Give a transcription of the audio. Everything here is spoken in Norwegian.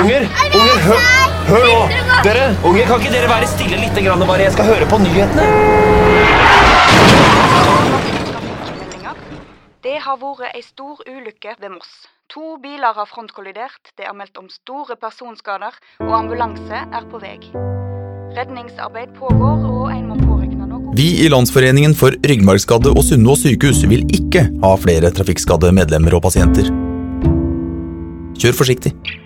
Unger, hør nå. Dere, unger, kan ikke dere være stille litt grann bare? Jeg skal høre på nyhetene. Det har vært en stor ulykke ved Moss. 2 biler har frontkollidert, det er meldt om store personskader, og ambulanse er på vei. Redningsarbeid pågår, og en må påregne noe. Vi i Landsforeningen for ryggmargskadde og Sunnaas sykehus vil ikke ha flere trafikkskadde medlemmer og pasienter. Kjør forsiktig.